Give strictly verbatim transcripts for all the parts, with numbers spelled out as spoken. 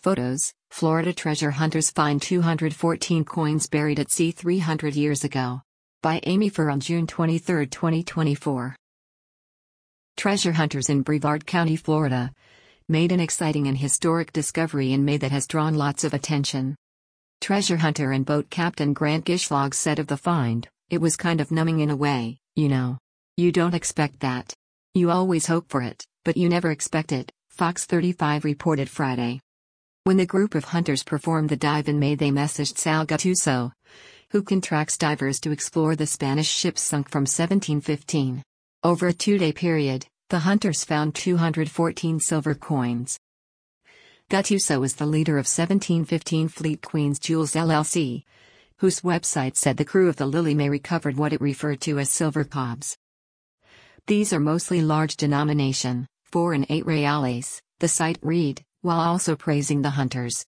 Photos: Florida treasure hunters find two hundred fourteen coins buried at sea three hundred years ago. By Amy Farrell, June twenty-third, twenty twenty-four. Treasure hunters in Brevard County, Florida, made an exciting and historic discovery in May that has drawn lots of attention. Treasure hunter and boat captain Grant Gishlog said of the find, "It was kind of numbing in a way, you know. You don't expect that. You always hope for it, but you never expect it," Fox thirty-five reported Friday. When the group of hunters performed the dive in May, they messaged Sal Gattuso, who contracts divers to explore the Spanish ships sunk from seventeen fifteen. Over a two-day period, the hunters found two hundred fourteen silver coins. Gattuso is the leader of seventeen fifteen Fleet Queens Jewels L L C, whose website said the crew of the Lily May recovered what it referred to as silver cobs. These are mostly large denomination, four and eight reales, the site read, while also praising the hunters.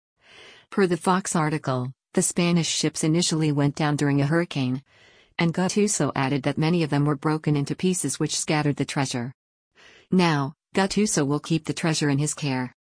Per the Fox article, the Spanish ships initially went down during a hurricane, and Gattuso added that many of them were broken into pieces which scattered the treasure. Now, Gattuso will keep the treasure in his care.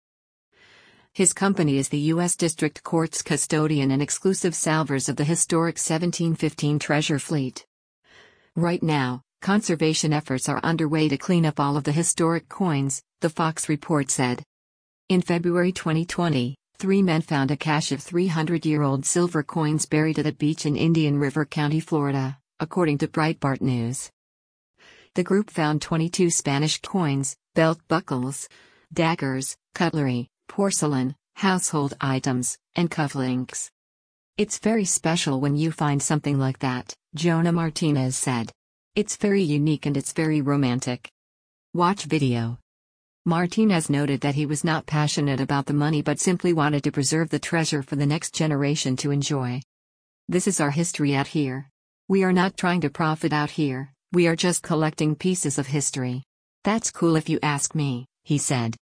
His company is the U S District Court's custodian and exclusive salvors of the historic seventeen fifteen treasure fleet. Right now, conservation efforts are underway to clean up all of the historic coins, the Fox report said. In February twenty twenty, three men found a cache of three hundred year old silver coins buried at a beach in Indian River County, Florida, according to Breitbart News. The group found twenty-two Spanish coins, belt buckles, daggers, cutlery, porcelain, household items, and cufflinks. "It's very special when you find something like that," Jonah Martinez said. "It's very unique and it's very romantic." Watch video. Martinez noted that he was not passionate about the money but simply wanted to preserve the treasure for the next generation to enjoy. "This is our history out here. We are not trying to profit out here, we are just collecting pieces of history. That's cool if you ask me," he said.